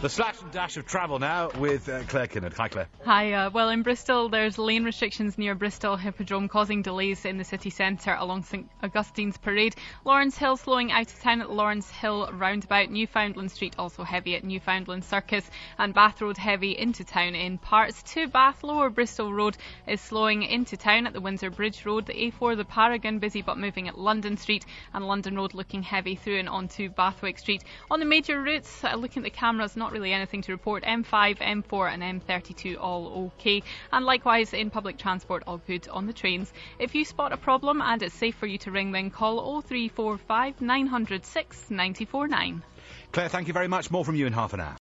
The slash and dash of travel now with Claire Kinnaird. Hi, Claire. Hi, well in Bristol there's lane restrictions near Bristol Hippodrome causing delays in the city centre along St Augustine's Parade. Lawrence Hill slowing out of town at Lawrence Hill roundabout. Newfoundland Street also heavy at Newfoundland Circus, and Bath Road heavy into town in parts. To Bath, Lower Bristol Road is slowing into town at the Windsor Bridge Road. The A4, the Paragon, busy but moving at London Street, and London Road looking heavy through and onto Bathwick Street. On the major routes, looking at the cameras, not really anything to report. M5, M4 and M32 all okay, and likewise in public transport all good on the trains. If you spot a problem and it's safe for you to ring, then call 0345 906 949. Claire, thank you very much. More from you in half an hour.